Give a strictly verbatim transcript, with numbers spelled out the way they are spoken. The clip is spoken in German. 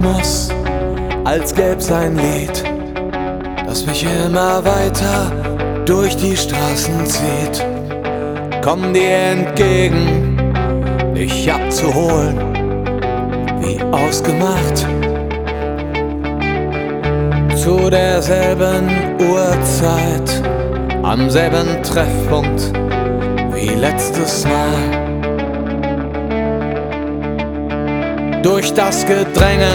Rhythmus, als gäb's ein Lied, das mich immer weiter durch die Straßen zieht. Komm dir entgegen, dich abzuholen, wie ausgemacht. Zu derselben Uhrzeit, am selben Treffpunkt wie letztes Mal. Durch das Gedränge